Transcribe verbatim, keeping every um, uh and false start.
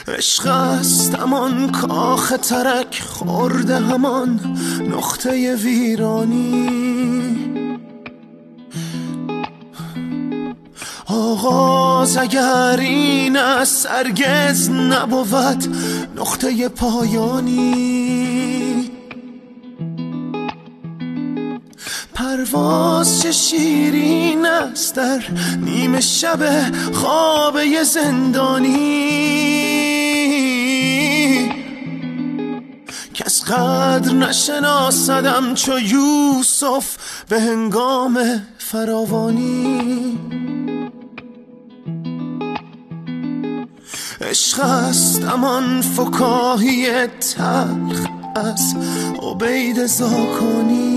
عشق است همان کاخ ترک خورده، همان نقطه ویرانی. آغاز اگر این است هرگز نبود نقطه پایانی. پرواز چه شیرین است در نیمه شب خواب زندانی. کس قدر نشناسدم چو یوسف به هنگام فراوانی. عشق است همان فکاهی تلخ از عبید زاکانی.